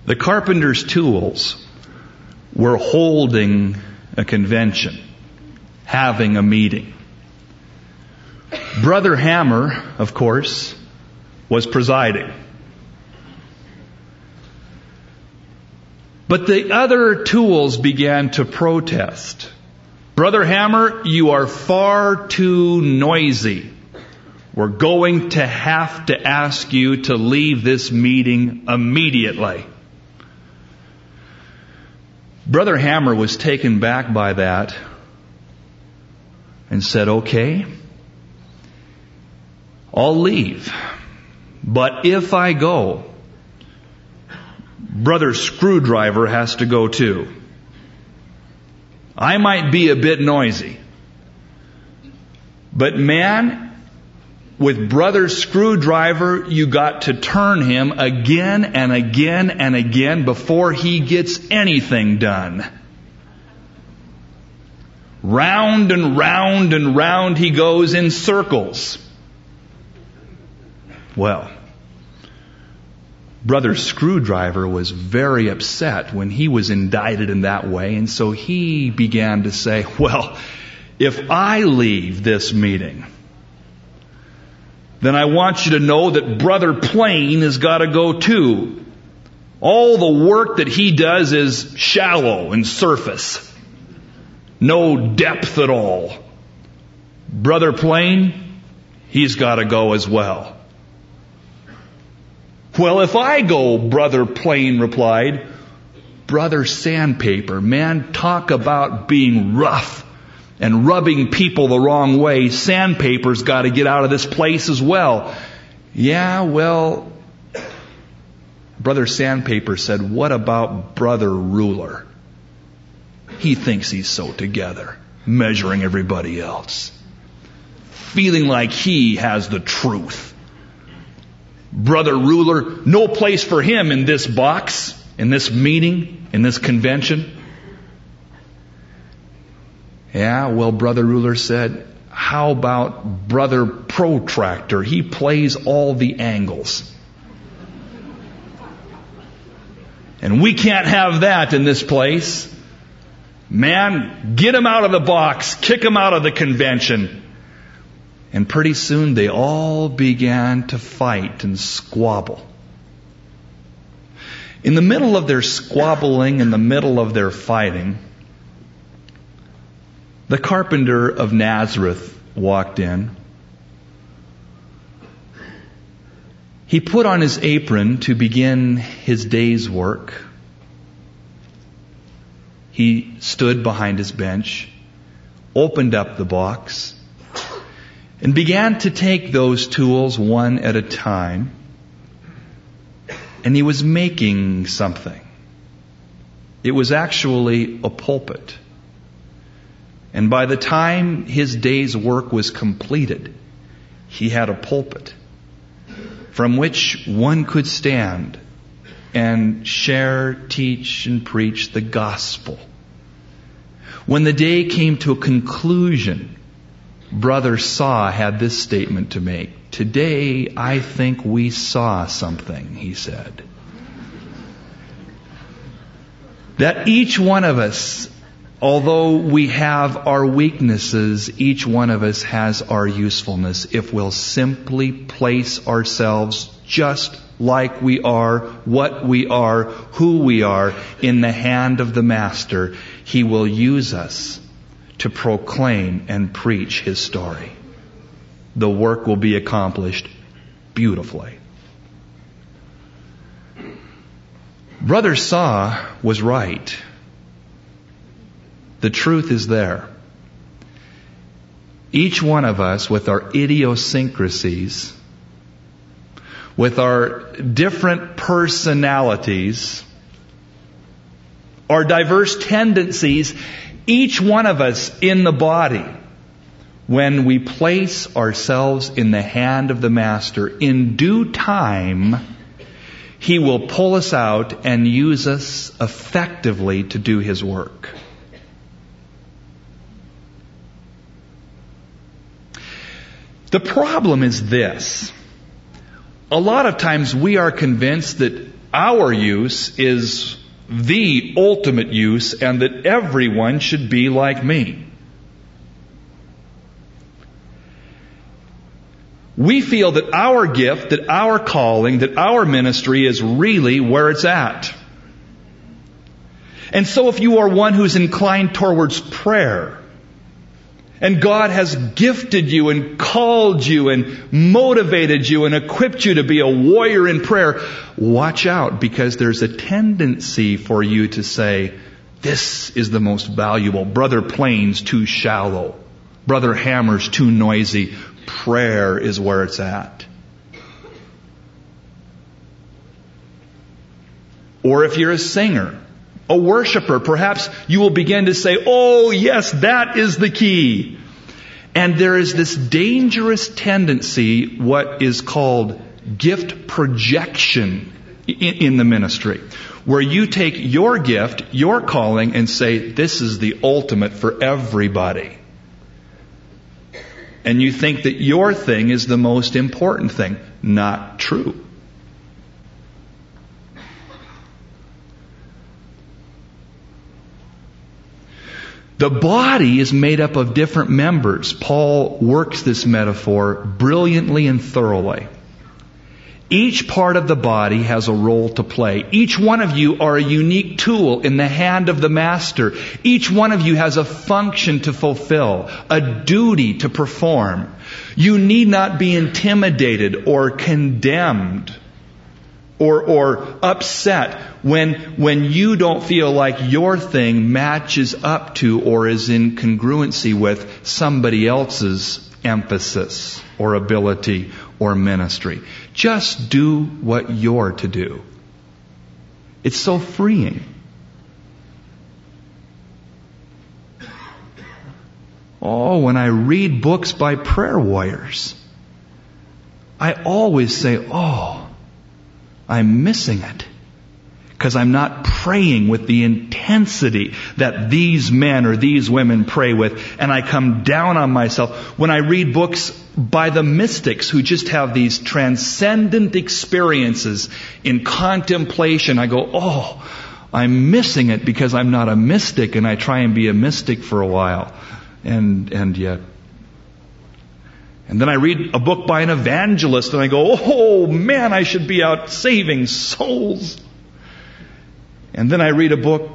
The carpenter's tools were holding a convention, having a meeting. Brother Hammer, of course, was presiding. But the other tools began to protest. Brother Hammer, you are far too noisy. We're going to have to ask you to leave this meeting immediately. Brother Hammer was taken back by that and said, okay, I'll leave. But if I go, Brother Screwdriver has to go too. I might be a bit noisy, but man, with Brother Screwdriver, you got to turn him again and again and again before he gets anything done. Round and round and round he goes in circles. Well, Brother Screwdriver was very upset when he was indicted in that way, and so he began to say, well, if I leave this meeting, then I want you to know that Brother Plain has got to go too. All the work that he does is shallow and surface. No depth at all. Brother Plain, he's got to go as well. Well, if I go, Brother Plain replied, Brother Sandpaper, man, talk about being rough and rubbing people the wrong way. Sandpaper's got to get out of this place as well. Yeah, well, Brother Sandpaper said, what about Brother Ruler? He thinks he's so together, measuring everybody else, feeling like he has the truth. Brother Ruler, no place for him in this box, in this meeting, in this convention. Yeah, well, Brother Ruler said, how about Brother Protractor? He plays all the angles. And we can't have that in this place. Man, get him out of the box, kick him out of the convention. And pretty soon they all began to fight and squabble. In the middle of their squabbling, in the middle of their fighting, the carpenter of Nazareth walked in. He put on his apron to begin his day's work. He stood behind his bench, opened up the box, and began to take those tools one at a time. And he was making something. It was actually a pulpit. And by the time his day's work was completed, he had a pulpit from which one could stand and share, teach, and preach the gospel. When the day came to a conclusion, Brother Saw had this statement to make. Today, I think we saw something, he said. That each one of us, although we have our weaknesses, each one of us has our usefulness if we'll simply place ourselves just like we are, what we are, who we are, in the hand of the Master. He will use us to proclaim and preach His story. The work will be accomplished beautifully. Brother Saw was right. The truth is there. Each one of us, with our idiosyncrasies, with our different personalities, our diverse tendencies, each one of us in the body, when we place ourselves in the hand of the Master, in due time, He will pull us out and use us effectively to do His work. The problem is this. A lot of times we are convinced that our use is the ultimate use and that everyone should be like me. We feel that our gift, that our calling, that our ministry is really where it's at. And so if you are one who's inclined towards prayer, and God has gifted you and called you and motivated you and equipped you to be a warrior in prayer, watch out, because there's a tendency for you to say, this is the most valuable. Brother Plain's too shallow. Brother Hammer's too noisy. Prayer is where it's at. Or if you're a singer, a worshiper, perhaps you will begin to say, oh yes, that is the key. And there is this dangerous tendency, what is called gift projection in the ministry, where you take your gift, your calling, and say, this is the ultimate for everybody. And you think that your thing is the most important thing. Not true. The body is made up of different members. Paul works this metaphor brilliantly and thoroughly. Each part of the body has a role to play. Each one of you are a unique tool in the hand of the master. Each one of you has a function to fulfill, a duty to perform. You need not be intimidated or condemned or upset when you don't feel like your thing matches up to or is in congruency with somebody else's emphasis or ability or ministry. Just do what you're to do. It's so freeing. Oh, when I read books by prayer warriors, I always say, oh, I'm missing it. Because I'm not praying with the intensity that these men or these women pray with. And I come down on myself. When I read books by the mystics who just have these transcendent experiences in contemplation, I go, oh, I'm missing it because I'm not a mystic, and I try and be a mystic for a while. And yet. And then I read a book by an evangelist and I go, oh man, I should be out saving souls. And then I read a book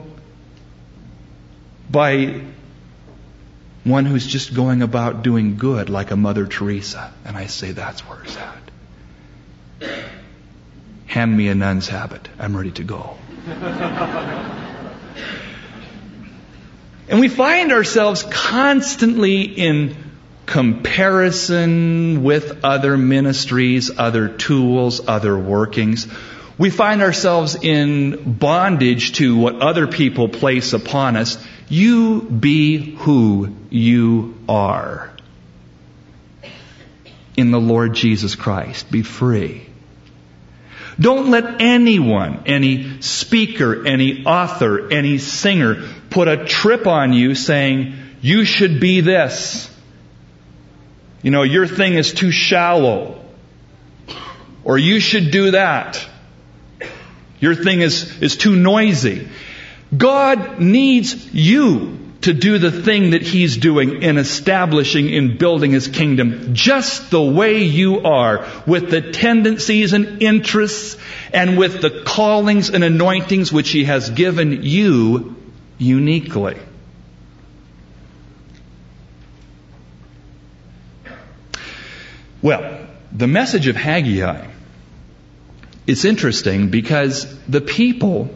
by one who's just going about doing good, like a Mother Teresa. And I say, that's where it's at. Hand me a nun's habit. I'm ready to go. And we find ourselves constantly in comparison with other ministries, other tools, other workings. We find ourselves in bondage to what other people place upon us. You be who you are in the Lord Jesus Christ. Be free. Don't let anyone, any speaker, any author, any singer put a trip on you saying, you should be this. You know, your thing is too shallow. Or you should do that. Your thing is too noisy. God needs you to do the thing that He's doing in establishing, in building His kingdom, just the way you are, with the tendencies and interests and with the callings and anointings which He has given you uniquely. Well, the message of Haggai, it's interesting because the people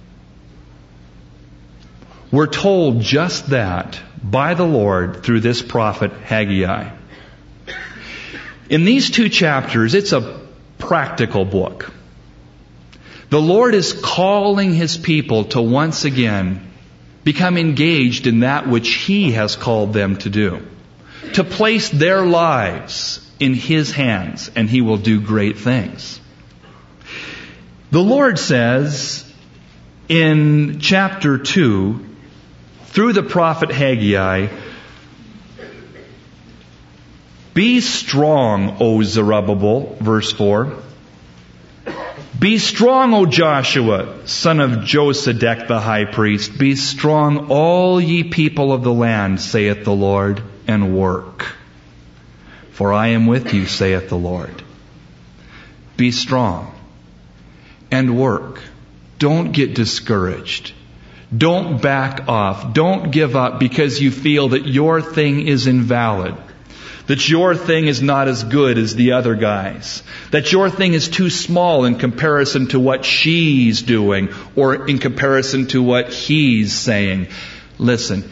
were told just that by the Lord through this prophet Haggai. In these 2 chapters, it's a practical book. The Lord is calling His people to once again become engaged in that which He has called them to do. To place their lives in His hands, and He will do great things. The Lord says in chapter 2, through the prophet Haggai, be strong, O Zerubbabel, verse 4. Be strong, O Joshua, son of Josedech the high priest. Be strong, all ye people of the land, saith the Lord, and work. For I am with you, saith the Lord. Be strong and work. Don't get discouraged. Don't back off. Don't give up because you feel that your thing is invalid. That your thing is not as good as the other guys. That your thing is too small in comparison to what she's doing or in comparison to what he's saying. Listen,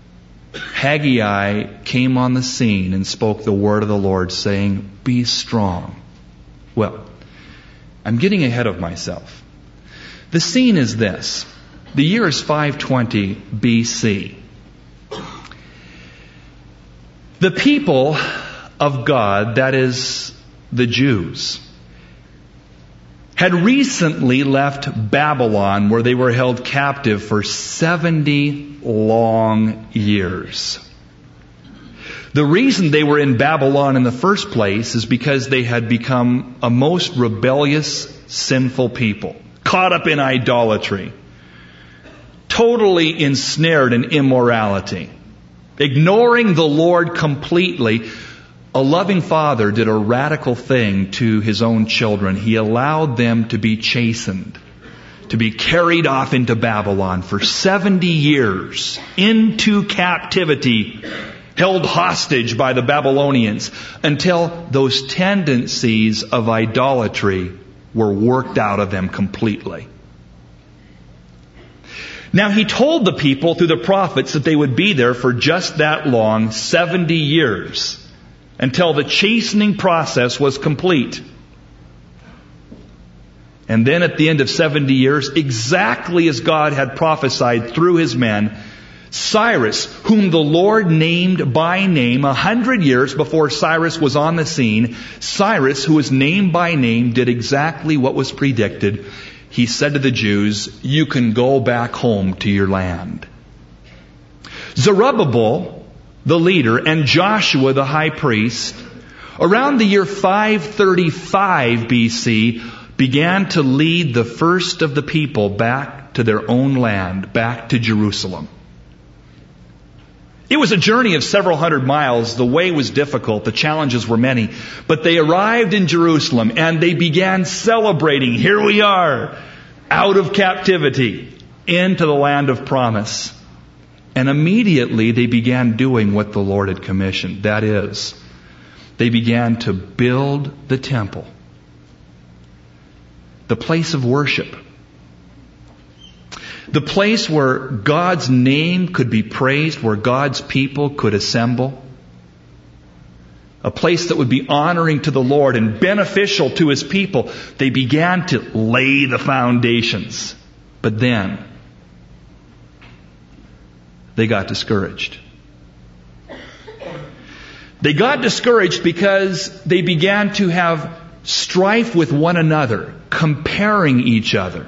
Haggai came on the scene and spoke the word of the Lord saying, be strong. Well, I'm getting ahead of myself. The scene is this. The year is 520 BC. The people of God, that is, the Jews, had recently left Babylon where they were held captive for 70 long years. The reason they were in Babylon in the first place is because they had become a most rebellious, sinful people, caught up in idolatry, totally ensnared in immorality. Ignoring the Lord completely, a loving father did a radical thing to his own children. He allowed them to be chastened, to be carried off into Babylon for 70 years, into captivity, held hostage by the Babylonians, until those tendencies of idolatry were worked out of them completely. Now he told the people through the prophets that they would be there for just that long, 70 years, until the chastening process was complete. And then at the end of 70 years, exactly as God had prophesied through his men, Cyrus, whom the Lord named by name 100 years before Cyrus was on the scene, Cyrus, who was named by name, did exactly what was predicted. He said to the Jews, you can go back home to your land. Zerubbabel, the leader, and Joshua, the high priest, around the year 535 BC, began to lead the first of the people back to their own land, back to Jerusalem. It was a journey of several hundred miles. The way was difficult. The challenges were many. But they arrived in Jerusalem and they began celebrating. Here we are, out of captivity, into the land of promise. And immediately they began doing what the Lord had commissioned. That is, they began to build the temple, the place of worship, the place where God's name could be praised, where God's people could assemble. A place that would be honoring to the Lord and beneficial to his people. They began to lay the foundations. But then they got discouraged. They got discouraged because they began to have strife with one another, comparing each other,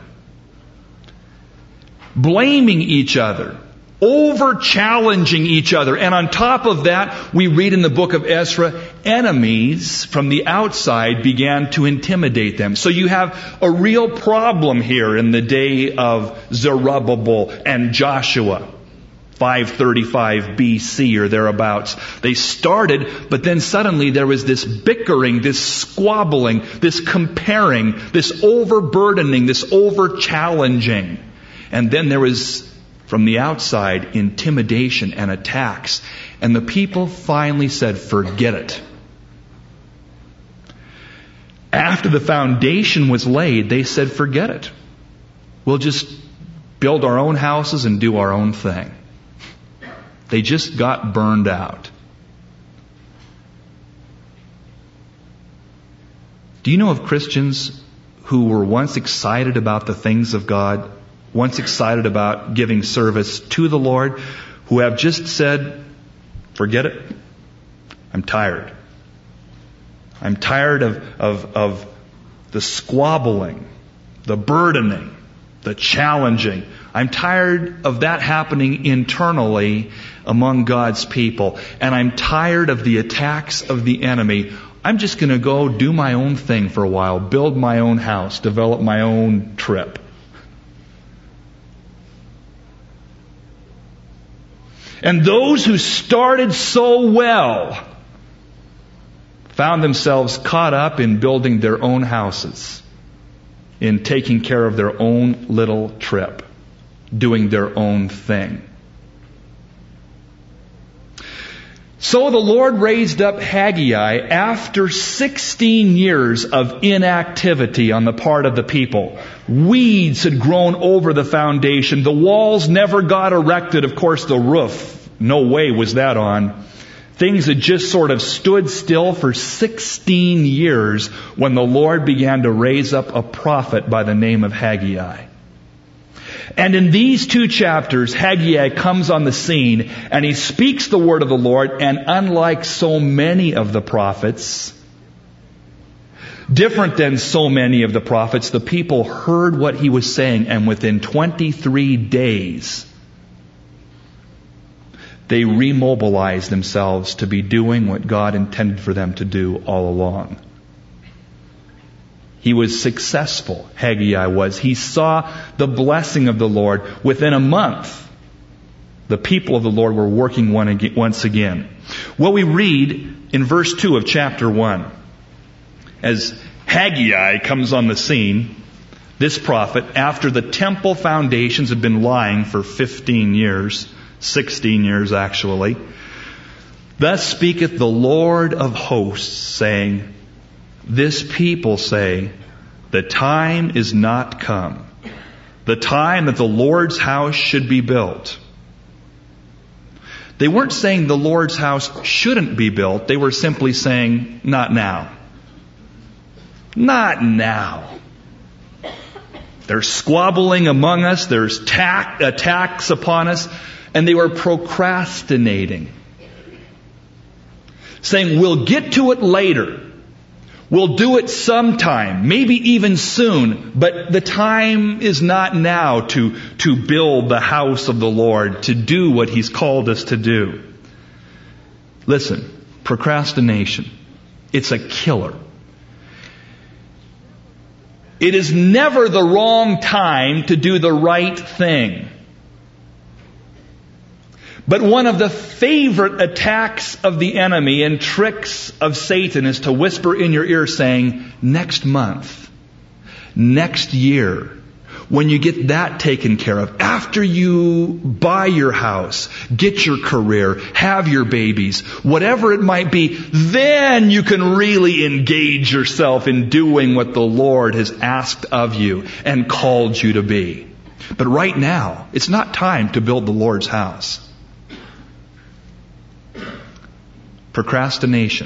blaming each other, over-challenging each other. And on top of that, we read in the book of Ezra, enemies from the outside began to intimidate them. So you have a real problem here in the day of Zerubbabel and Joshua. 535 BC or thereabouts. They started, but then suddenly there was this bickering, this squabbling, this comparing, this overburdening, this over-challenging. And then there was, from the outside, intimidation and attacks. And the people finally said, forget it. After the foundation was laid, they said, forget it. We'll just build our own houses and do our own thing. They just got burned out. Do you know of Christians who were once excited about the things of God, once excited about giving service to the Lord, who have just said, forget it. I'm tired. I'm tired of the squabbling, the burdening, the challenging. I'm tired of that happening internally among God's people. And I'm tired of the attacks of the enemy I'm just going to go do my own thing for a while, build my own house, develop my own trip. And those who started so well found themselves caught up in building their own houses, in taking care of their own little trip, doing their own thing. So the Lord raised up Haggai after 16 years of inactivity on the part of the people. Weeds had grown over the foundation. The walls never got erected. Of course, the roof, no way was that on. Things had just sort of stood still for 16 years when the Lord began to raise up a prophet by the name of Haggai. And in these 2 chapters, Haggai comes on the scene and he speaks the word of the Lord, and unlike so many of the prophets, different than so many of the prophets, the people heard what he was saying, and within 23 days, they remobilized themselves to be doing what God intended for them to do all along. He was successful, Haggai was. He saw the blessing of the Lord. Within a month, the people of the Lord were working once again. Well, we read in verse 2 of chapter 1, as Haggai comes on the scene, this prophet, after the temple foundations had been lying for 15 years, 16 years actually, thus speaketh the Lord of hosts, saying, this people say, the time is not come, the time that the Lord's house should be built. They weren't saying the Lord's house shouldn't be built. They were simply saying, not now. Not now. They're squabbling among us. There's attacks upon us. And they were procrastinating. Saying, we'll get to it later. We'll do it sometime, maybe even soon, but the time is not now to build the house of the Lord, to do what He's called us to do. Listen, procrastination, it's a killer. It is never the wrong time to do the right thing. But one of the favorite attacks of the enemy and tricks of Satan is to whisper in your ear saying, next month, next year, when you get that taken care of, after you buy your house, get your career, have your babies, whatever it might be, then you can really engage yourself in doing what the Lord has asked of you and called you to be. But right now, it's not time to build the Lord's house. Procrastination.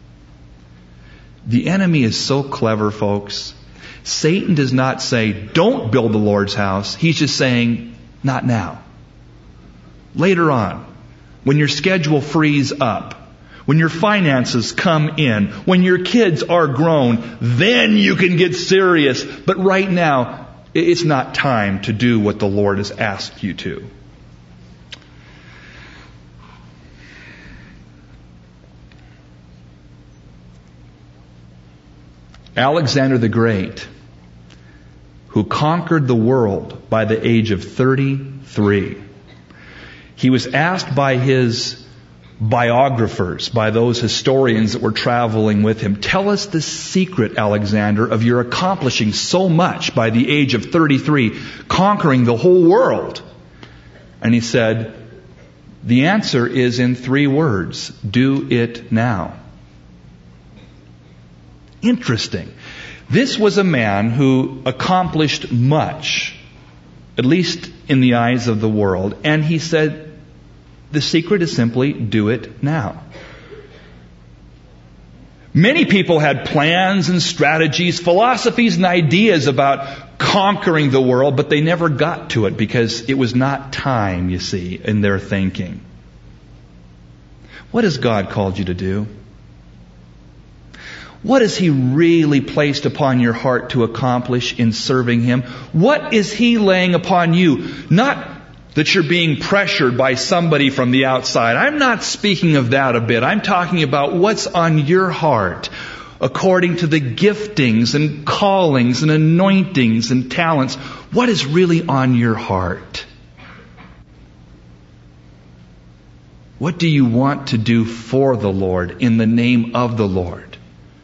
The enemy is so clever, folks. Satan does not say, don't build the Lord's house. He's just saying, not now. Later on, when your schedule frees up, when your finances come in, when your kids are grown, then you can get serious. But right now, it's not time to do what the Lord has asked you to. Alexander the Great, who conquered the world by the age of 33. He was asked by his biographers, by those historians that were traveling with him, tell us the secret, Alexander, of your accomplishing so much by the age of 33, conquering the whole world. And he said, the answer is in 3 words, do it now. Interesting. This was a man who accomplished much, at least in the eyes of the world. And he said, the secret is simply do it now. Many people had plans and strategies, philosophies and ideas about conquering the world, but they never got to it because it was not time, you see, in their thinking. What has God called you to do? What has He really placed upon your heart to accomplish in serving Him? What is He laying upon you? Not that you're being pressured by somebody from the outside. I'm not speaking of that a bit. I'm talking about what's on your heart according to the giftings and callings and anointings and talents. What is really on your heart? What do you want to do for the Lord, in the name of the Lord?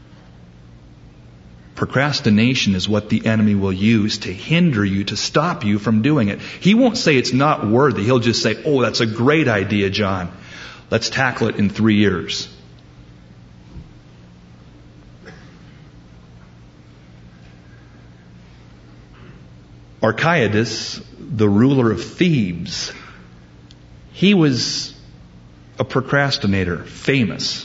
Procrastination is what the enemy will use to hinder you, to stop you from doing it. He won't say it's not worthy. He'll just say, oh, that's a great idea, John. Let's tackle it in 3 years. Archiadus, the ruler of Thebes, he was a procrastinator, famous.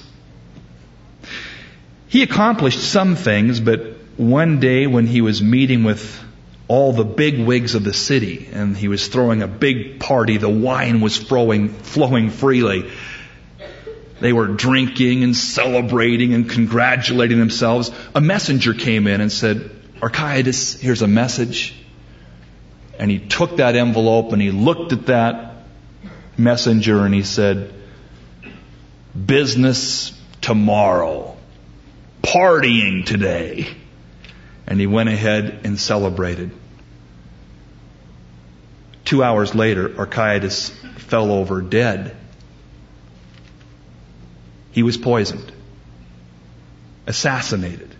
He accomplished some things, but one day when he was meeting with all the big wigs of the city and he was throwing a big party, the wine was flowing freely. They were drinking and celebrating and congratulating themselves. A messenger came in and said, Archiadus, here's a message. And he took that envelope and he looked at that messenger and he said, business tomorrow. Partying today. And he went ahead and celebrated. 2 hours later, Archiadus fell over dead. He was poisoned. Assassinated.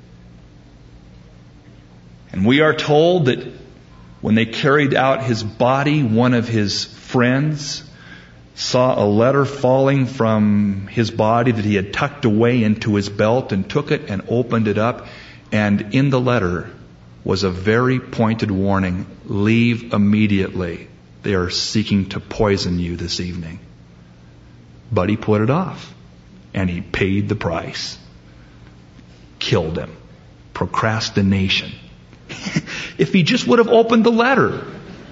And we are told that when they carried out his body, one of his friends saw a letter falling from his body that he had tucked away into his belt and took it and opened it up. And in the letter was a very pointed warning. Leave immediately. They are seeking to poison you this evening. But he put it off. And he paid the price. Killed him. Procrastination. If he just would have opened the letter.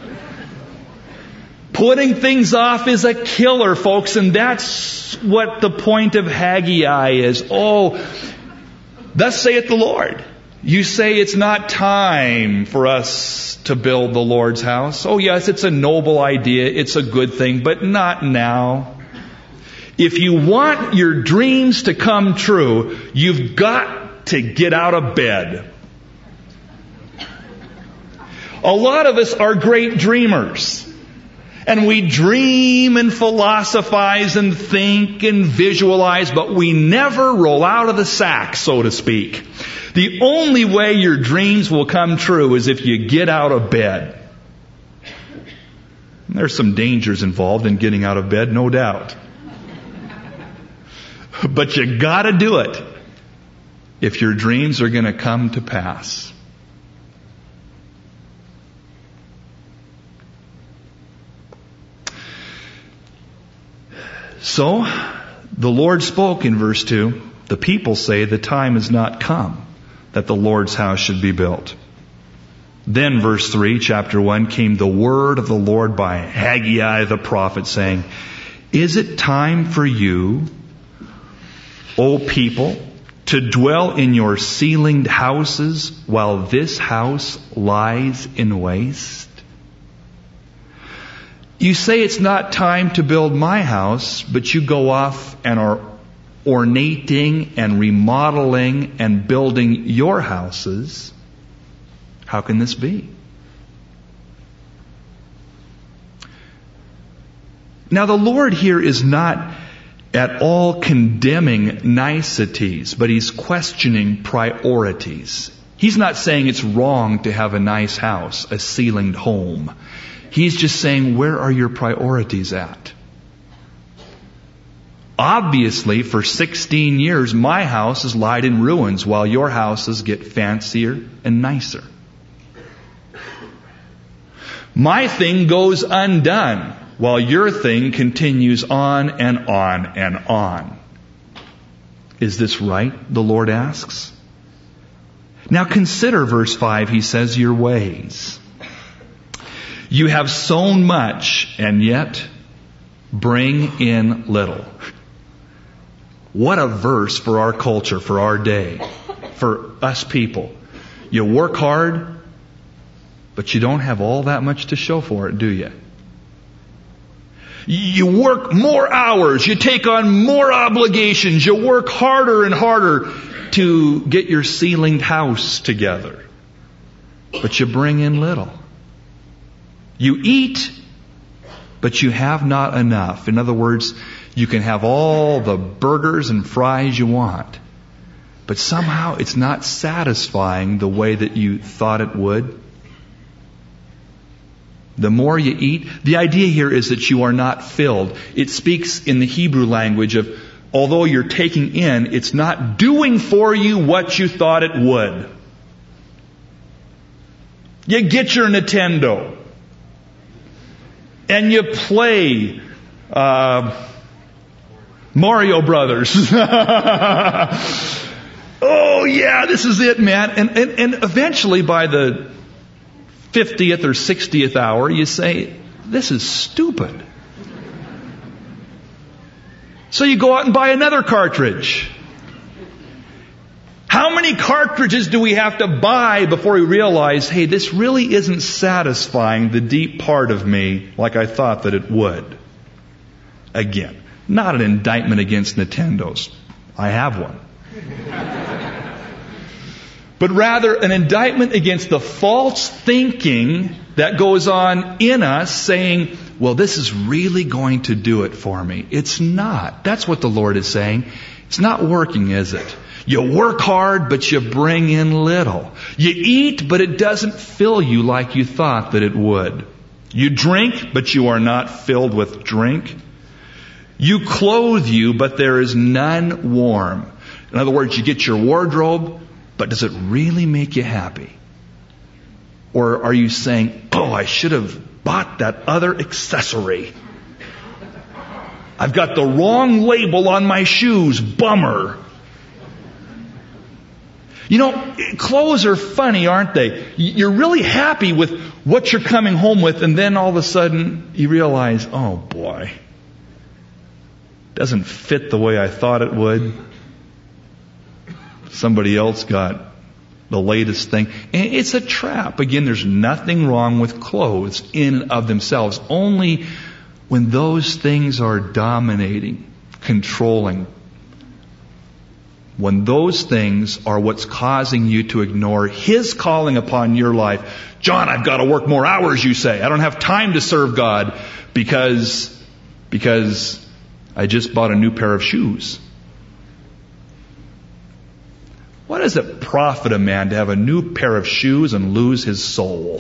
Putting things off is a killer, folks, and that's what the point of Haggai is. Oh, thus saith the Lord. You say it's not time for us to build the Lord's house. Oh yes, it's a noble idea, it's a good thing, but not now. If you want your dreams to come true, you've got to get out of bed. A lot of us are great dreamers. And we dream and philosophize and think and visualize, but we never roll out of the sack, so to speak. The only way your dreams will come true is if you get out of bed. And there's some dangers involved in getting out of bed, no doubt. But you gotta do it if your dreams are going to come to pass. So, the Lord spoke in verse 2. The people say the time has not come that the Lord's house should be built. Then verse 3, chapter 1, came the word of the Lord by Haggai the prophet saying, is it time for you, O people, to dwell in your ceilinged houses while this house lies in waste? You say it's not time to build my house, but you go off and are ornating and remodeling and building your houses. How can this be? Now the Lord here is not at all condemning niceties, but He's questioning priorities. He's not saying it's wrong to have a nice house, a ceilinged home. He's just saying, where are your priorities at? Obviously, for 16 years, my house has lied in ruins while your houses get fancier and nicer. My thing goes undone while your thing continues on and on and on. Is this right? The Lord asks. Now consider verse 5. He says, your ways. You have sown much and yet bring in little. What a verse for our culture, for our day, for us people. You work hard, but you don't have all that much to show for it, do you? You work more hours. You take on more obligations. You work harder and harder to get your ceilinged house together. But you bring in little. You eat, but you have not enough. In other words, you can have all the burgers and fries you want, but somehow it's not satisfying the way that you thought it would. The more you eat, the idea here is that you are not filled. It speaks in the Hebrew language of, although you're taking in, it's not doing for you what you thought it would. You get your Nintendo, and you play Mario Brothers. Oh yeah, this is it, man. And eventually by the 50th or 60th hour, you say, this is stupid. So you go out and buy another cartridge. How many cartridges do we have to buy before we realize, hey, this really isn't satisfying the deep part of me like I thought that it would? Again, not an indictment against Nintendos. I have one. But rather an indictment against the false thinking that goes on in us saying, well, this is really going to do it for me. It's not. That's what the Lord is saying. It's not working, is it? You work hard, but you bring in little. You eat, but it doesn't fill you like you thought that it would. You drink, but you are not filled with drink. You clothe you, but there is none warm. In other words, you get your wardrobe, but does it really make you happy? Or are you saying, oh, I should have bought that other accessory. I've got the wrong label on my shoes. Bummer. You know, clothes are funny, aren't they? You're really happy with what you're coming home with, and then all of a sudden you realize, oh boy, doesn't fit the way I thought it would. Somebody else got the latest thing. And it's a trap. Again, there's nothing wrong with clothes in and of themselves. Only when those things are dominating, controlling, when those things are what's causing you to ignore His calling upon your life. John, I've got to work more hours, you say. I don't have time to serve God because I just bought a new pair of shoes. What does it profit a man to have a new pair of shoes and lose his soul?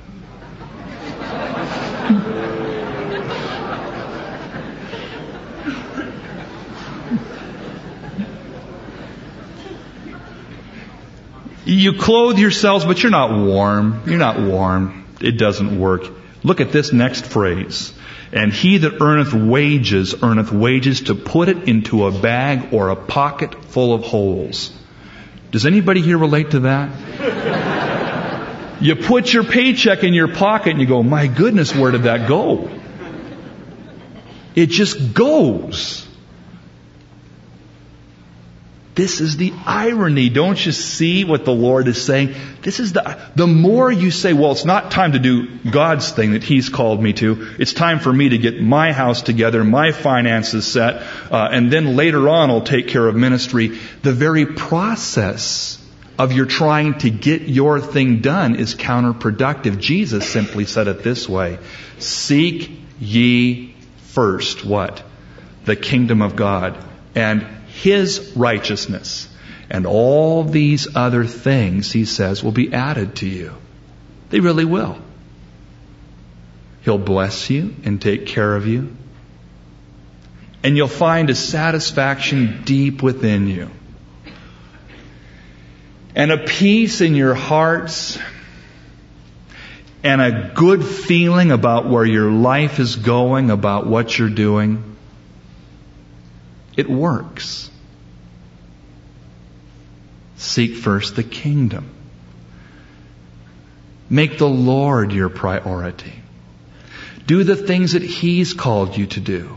You clothe yourselves, but you're not warm. You're not warm. It doesn't work. Look at this next phrase. And he that earneth wages to put it into a bag or a pocket full of holes. Does anybody here relate to that? You put your paycheck in your pocket and you go, my goodness, where did that go? It just goes. This is the irony. Don't you see what the Lord is saying? This is the more you say, well, it's not time to do God's thing that He's called me to. It's time for me to get my house together, my finances set, and then later on I'll take care of ministry. The very process of your trying to get your thing done is counterproductive. Jesus simply said it this way. Seek ye first what? The kingdom of God and His righteousness. And all these other things, He says, will be added to you. They really will. He'll bless you and take care of you. And you'll find a satisfaction deep within you. And a peace in your hearts. And a good feeling about where your life is going, about what you're doing. It works. Seek first the kingdom. Make the Lord your priority. Do the things that He's called you to do.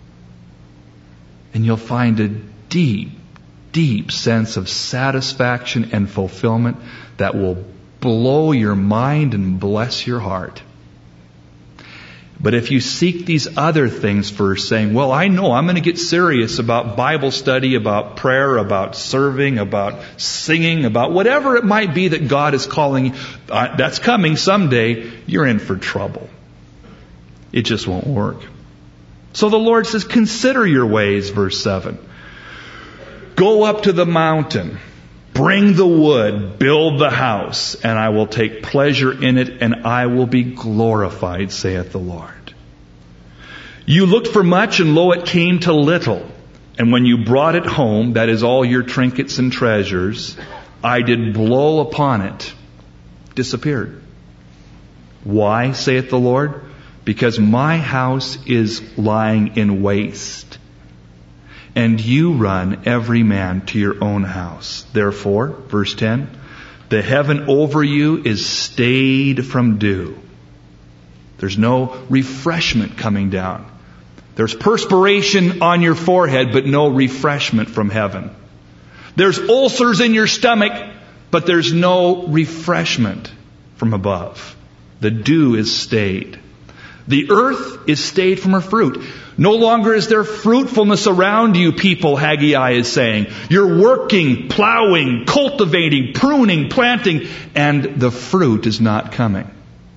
And you'll find a deep, deep sense of satisfaction and fulfillment that will blow your mind and bless your heart. But if you seek these other things first, saying, well, I know I'm going to get serious about Bible study, about prayer, about serving, about singing, about whatever it might be that God is calling, that's coming someday, you're in for trouble. It just won't work. So the Lord says, consider your ways, verse 7. Go up to the mountain, bring the wood, build the house, and I will take pleasure in it, and I will be glorified, saith the Lord. You looked for much, and lo, it came to little. And when you brought it home, that is all your trinkets and treasures, I did blow upon it. Disappeared. Why, saith the Lord? Because my house is lying in waste, and you run every man to your own house. Therefore, verse 10, the heaven over you is stayed from dew. There's no refreshment coming down. There's perspiration on your forehead, but no refreshment from heaven. There's ulcers in your stomach, but there's no refreshment from above. The dew is stayed. The earth is stayed from her fruit. No longer is there fruitfulness around you, people, Haggai is saying. You're working, plowing, cultivating, pruning, planting, and the fruit is not coming.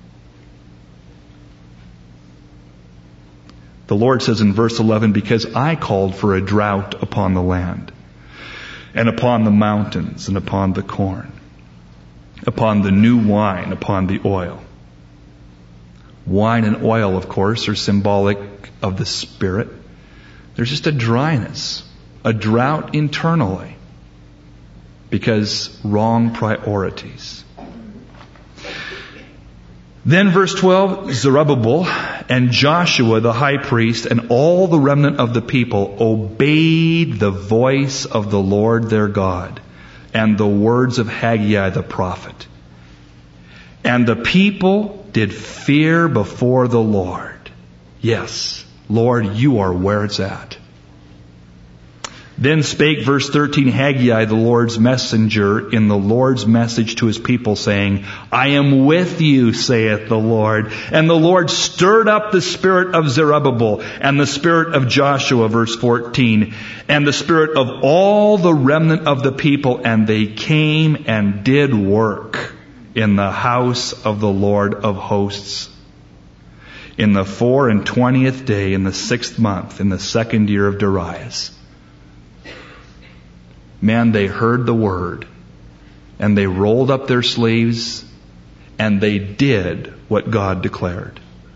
The Lord says in verse 11, because I called for a drought upon the land, and upon the mountains, and upon the corn, upon the new wine, upon the oil. Wine and oil, of course, are symbolic of the Spirit. There's just a dryness, a drought internally, because wrong priorities. Then verse 12, Zerubbabel and Joshua the high priest and all the remnant of the people obeyed the voice of the Lord their God and the words of Haggai the prophet. And the people did fear before the Lord. Yes, Lord, you are where it's at. Then spake, verse 13, Haggai, the Lord's messenger, in the Lord's message to his people, saying, I am with you, saith the Lord. And the Lord stirred up the spirit of Zerubbabel and the spirit of Joshua, verse 14, and the spirit of all the remnant of the people, and they came and did work in the house of the Lord of hosts. In the 24th day, in the 6th month, in the 2nd year of Darius. Man, they heard the word, and they rolled up their sleeves, and they did what God declared.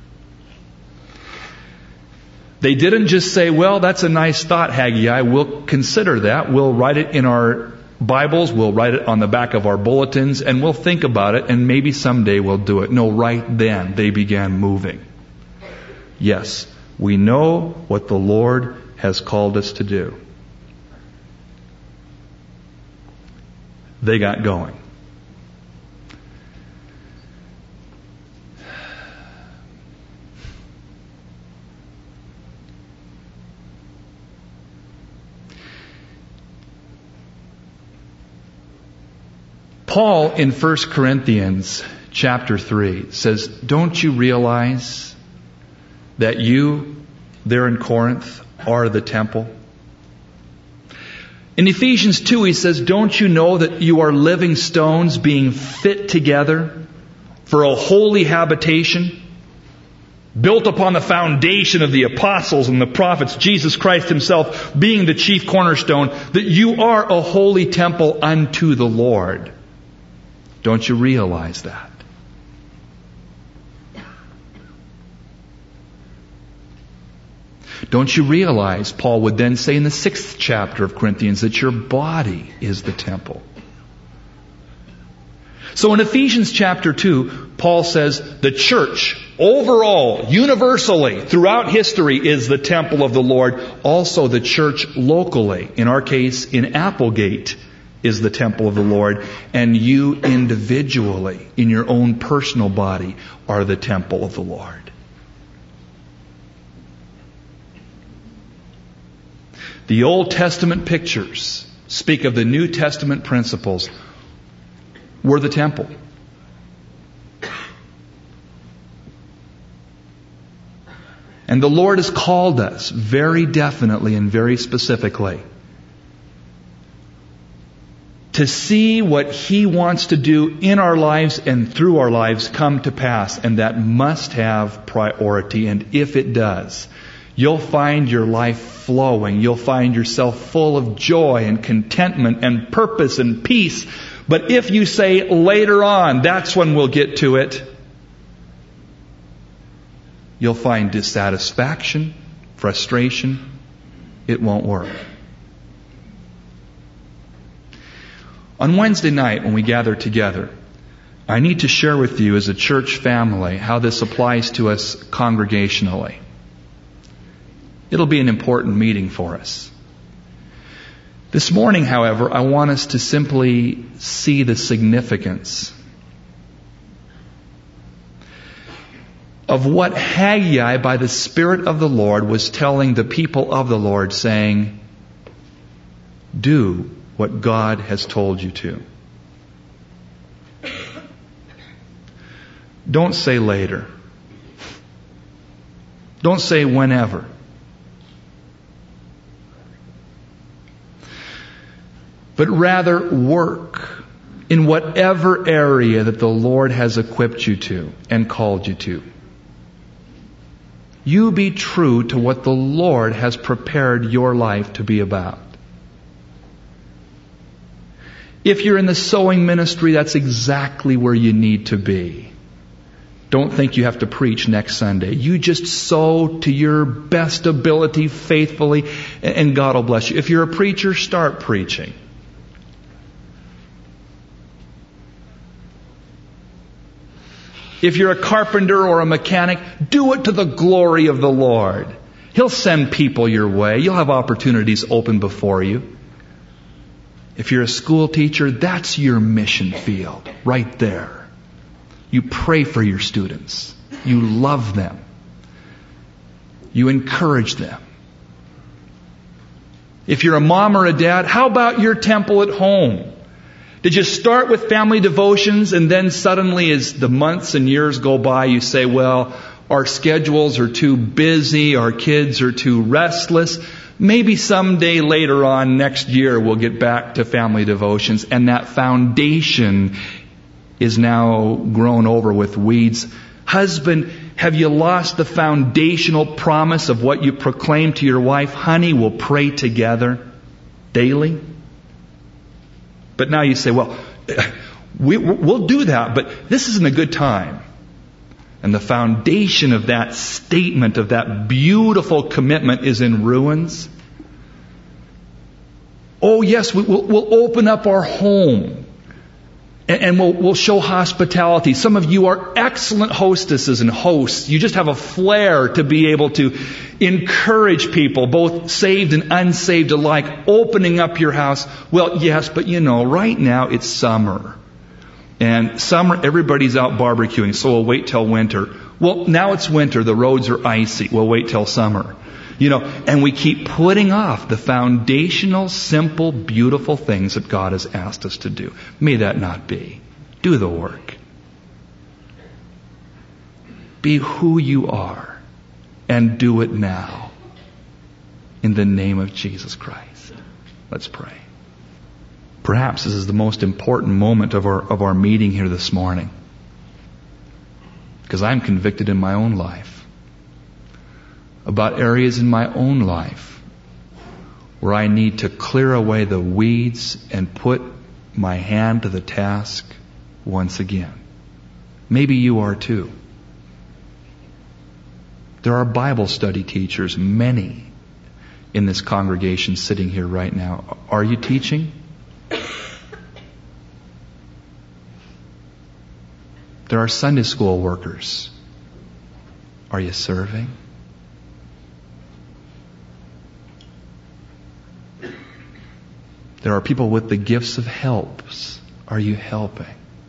They didn't just say, well, that's a nice thought, Haggai. We'll consider that. We'll write it in our Bibles, we'll write it on the back of our bulletins, and we'll think about it, and maybe someday we'll do it. No, right then they began moving. Yes, we know what the Lord has called us to do. They got going. Paul in 1 Corinthians chapter 3 says, don't you realize that you there in Corinth are the temple? In Ephesians 2 he says, don't you know that you are living stones being fit together for a holy habitation, built upon the foundation of the apostles and the prophets, Jesus Christ himself being the chief cornerstone, that you are a holy temple unto the Lord. Don't you realize that? Don't you realize, Paul would then say in the 6th chapter of Corinthians, that your body is the temple? So in Ephesians chapter 2, Paul says the church, overall, universally, throughout history, is the temple of the Lord. Also the church locally, in our case in Applegate, is the temple of the Lord. And you individually, in your own personal body, are the temple of the Lord. The Old Testament pictures speak of the New Testament principles. We're the temple. And the Lord has called us very definitely and very specifically to see what He wants to do in our lives and through our lives come to pass. And that must have priority. And if it does, you'll find your life flowing. You'll find yourself full of joy and contentment and purpose and peace. But if you say later on, that's when we'll get to it, you'll find dissatisfaction, frustration. It won't work. On Wednesday night when we gather together, I need to share with you as a church family how this applies to us congregationally. It'll be an important meeting for us. This morning, however, I want us to simply see the significance of what Haggai, by the Spirit of the Lord, was telling the people of the Lord, saying, do what God has told you to. Don't say later. Don't say whenever. But rather work in whatever area that the Lord has equipped you to and called you to. You be true to what the Lord has prepared your life to be about. If you're in the sewing ministry, that's exactly where you need to be. Don't think you have to preach next Sunday. You just sow to your best ability faithfully, and God will bless you. If you're a preacher, start preaching. If you're a carpenter or a mechanic, do it to the glory of the Lord. He'll send people your way. You'll have opportunities open before you. If you're a school teacher, that's your mission field, right there. You pray for your students. You love them. You encourage them. If you're a mom or a dad, how about your temple at home? Did you start with family devotions and then suddenly as the months and years go by, you say, well, our schedules are too busy, our kids are too restless. Maybe someday later on next year we'll get back to family devotions, and that foundation is now grown over with weeds. Husband, have you lost the foundational promise of what you proclaim to your wife? Honey, we'll pray together daily. But now you say, well, we'll do that, but this isn't a good time. And the foundation of that statement, of that beautiful commitment, is in ruins. Oh yes, we'll open up our home. And we'll show hospitality. Some of you are excellent hostesses and hosts. You just have a flair to be able to encourage people, both saved and unsaved alike, opening up your house. Well, yes, but right now it's summer. And summer, everybody's out barbecuing, so we'll wait till winter. Well, now it's winter, the roads are icy. We'll wait till summer. And we keep putting off the foundational, simple, beautiful things that God has asked us to do. May that not be. Do the work. Be who you are and do it now. In the name of Jesus Christ. Let's pray. Perhaps this is the most important moment of our meeting here this morning. Because I'm convicted in my own life about areas in my own life where I need to clear away the weeds and put my hand to the task once again. Maybe you are too. There are Bible study teachers, many in this congregation sitting here right now. Are you teaching? There are Sunday school workers. Are you serving? There are people with the gifts of helps. Are you helping?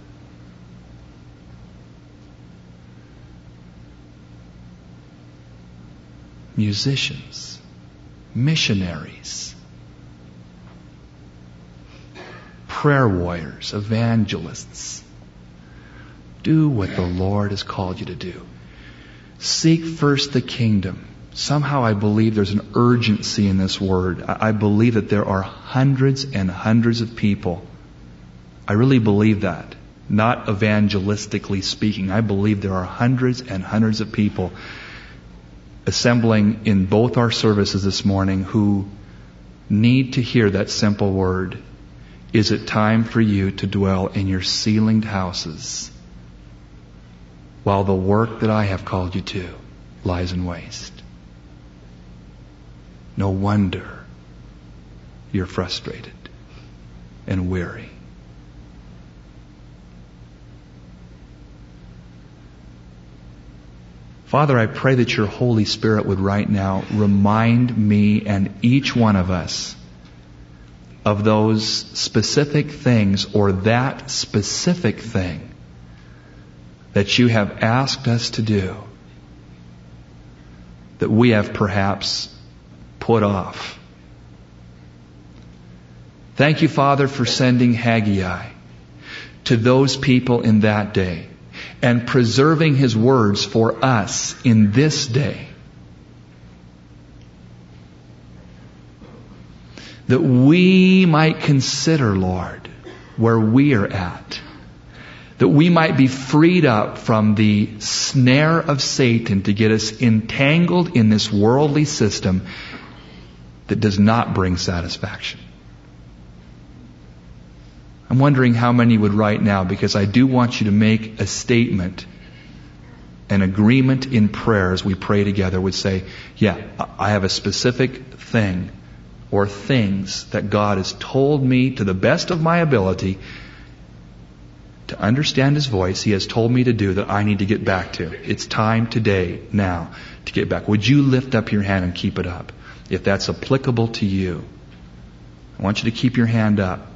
Musicians, missionaries, prayer warriors, evangelists. Do what the Lord has called you to do. Seek first the kingdom. Somehow I believe there's an urgency in this word. I believe that there are hundreds and hundreds of people. I really believe that. Not evangelistically speaking. I believe there are hundreds and hundreds of people assembling in both our services this morning who need to hear that simple word. Is it time for you to dwell in your ceilinged houses while the work that I have called you to lies in waste? No wonder you're frustrated and weary. Father, I pray that your Holy Spirit would right now remind me and each one of us of those specific things or that specific thing that you have asked us to do that we have perhaps put off. Thank you, Father, for sending Haggai to those people in that day and preserving his words for us in this day. That we might consider, Lord, where we are at. That we might be freed up from the snare of Satan to get us entangled in this worldly system that does not bring satisfaction. I'm wondering how many would right now, because I do want you to make a statement, an agreement in prayer as we pray together, would say, yeah, I have a specific thing or things that God has told me to the best of my ability to understand His voice. He has told me to do that I need to get back to. It's time today, now, to get back. Would you lift up your hand and keep it up? If that's applicable to you, I want you to keep your hand up.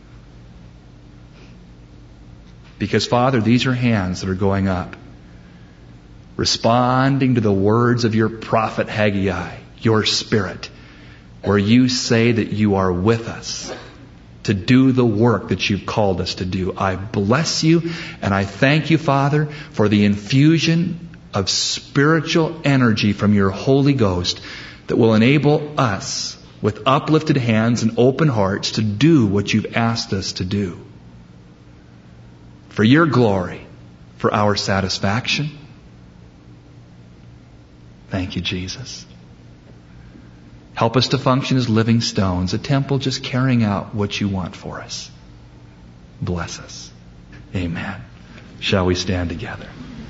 Because, Father, these are hands that are going up, responding to the words of your prophet Haggai, your Spirit, where you say that you are with us to do the work that you've called us to do. I bless you and I thank you, Father, for the infusion of spiritual energy from your Holy Ghost that will enable us with uplifted hands and open hearts to do what you've asked us to do. For your glory, for our satisfaction. Thank you, Jesus. Help us to function as living stones, a temple just carrying out what you want for us. Bless us. Amen. Shall we stand together?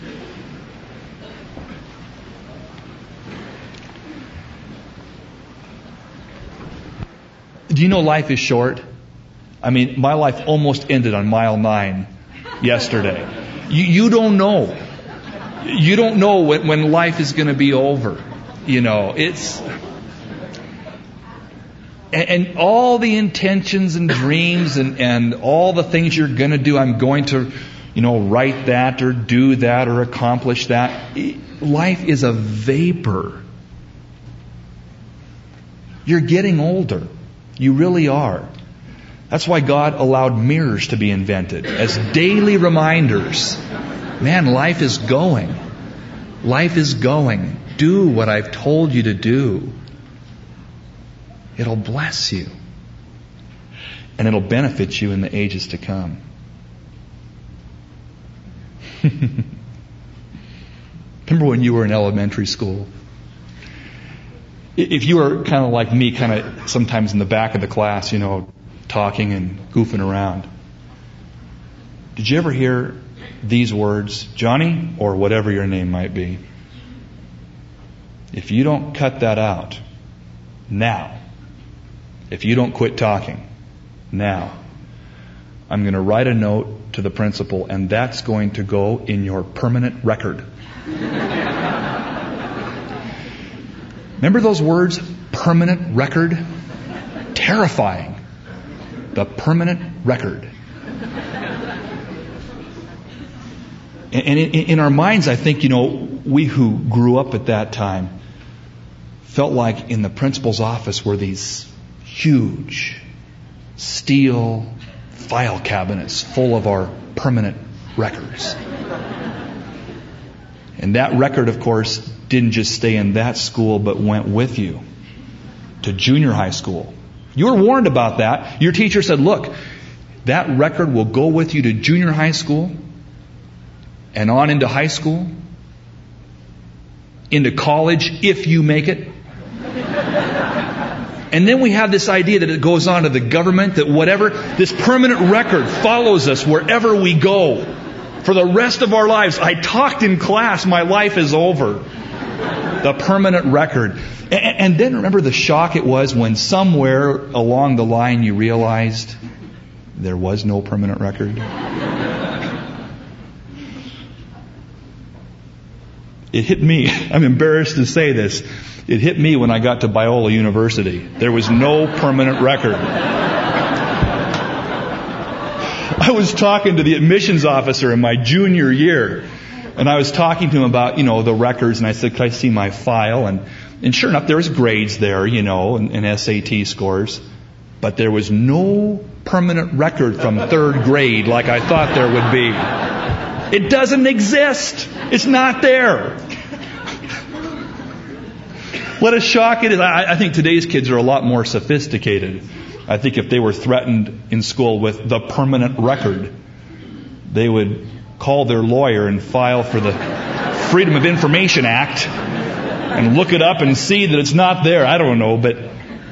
Do you know life is short? I mean, my life almost ended on mile 9 yesterday. You don't know. You don't know when life is going to be over. You know, it's... And all the intentions and dreams and all the things you're going to do, I'm going to, write that or do that or accomplish that. Life is a vapor. You're getting older. You really are. That's why God allowed mirrors to be invented as daily reminders. Man, life is going. Life is going. Do what I've told you to do. It'll bless you. And it'll benefit you in the ages to come. Remember when you were in elementary school? If you were kind of like me, kind of sometimes in the back of the class, talking and goofing around. Did you ever hear these words, Johnny, or whatever your name might be? If you don't cut that out now, if you don't quit talking now, I'm going to write a note to the principal, and that's going to go in your permanent record. Remember those words? Permanent record? Terrifying. The permanent record. And in our minds, I think, we who grew up at that time felt like in the principal's office were these huge steel file cabinets full of our permanent records. And that record, of course, didn't just stay in that school, but went with you to junior high school. You were warned about that. Your teacher said, look, that record will go with you to junior high school and on into high school, into college, if you make it. And then we have this idea that it goes on to the government, that whatever, this permanent record follows us wherever we go for the rest of our lives. I talked in class, my life is over. The permanent record. And then remember the shock it was when somewhere along the line you realized there was no permanent record. It hit me. I'm embarrassed to say this. It hit me when I got to Biola University. There was no permanent record. I was talking to the admissions officer in my junior year, and I was talking to him about, the records, and I said, could I see my file? And sure enough, there was grades there, and SAT scores. But there was no permanent record from third grade like I thought there would be. It doesn't exist. It's not there. What a shock it is. I think today's kids are a lot more sophisticated. I think if they were threatened in school with the permanent record, they would call their lawyer and file for the Freedom of Information Act and look it up and see that it's not there. I don't know, but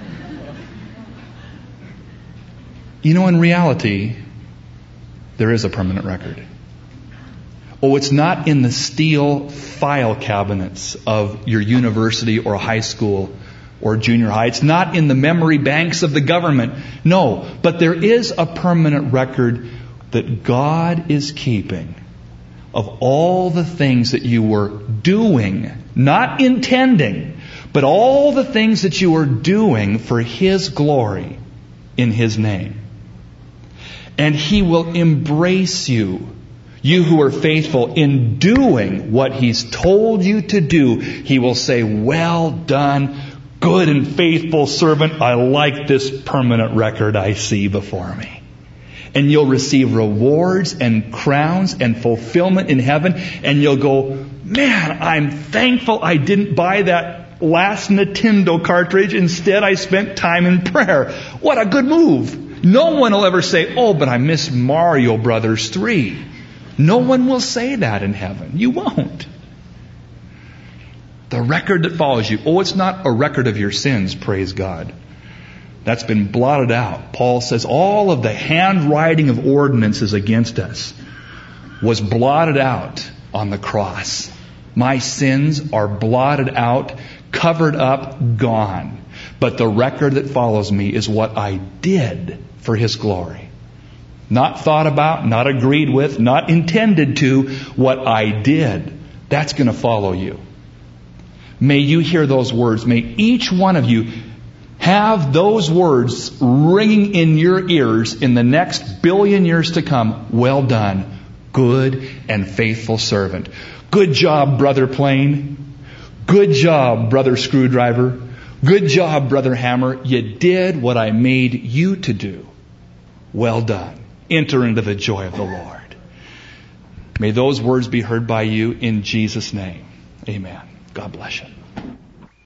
in reality, there is a permanent record. Oh, it's not in the steel file cabinets of your university or high school or junior high. It's not in the memory banks of the government. No, but there is a permanent record that God is keeping of all the things that you were doing, not intending, but all the things that you were doing for His glory in His name. And He will embrace you. You who are faithful in doing what He's told you to do, He will say, well done, good and faithful servant. I like this permanent record I see before me. And you'll receive rewards and crowns and fulfillment in heaven. And you'll go, man, I'm thankful I didn't buy that last Nintendo cartridge. Instead, I spent time in prayer. What a good move. No one will ever say, oh, but I miss Mario Brothers 3. No one will say that in heaven. You won't. The record that follows you. Oh, it's not a record of your sins, praise God. That's been blotted out. Paul says all of the handwriting of ordinances against us was blotted out on the cross. My sins are blotted out, covered up, gone. But the record that follows me is what I did for His glory. Not thought about, not agreed with, not intended to, what I did. That's going to follow you. May you hear those words. May each one of you have those words ringing in your ears in the next billion years to come. Well done, good and faithful servant. Good job, Brother Plane. Good job, Brother Screwdriver. Good job, Brother Hammer. You did what I made you to do. Well done. Enter into the joy of the Lord. May those words be heard by you in Jesus' name. Amen. God bless you.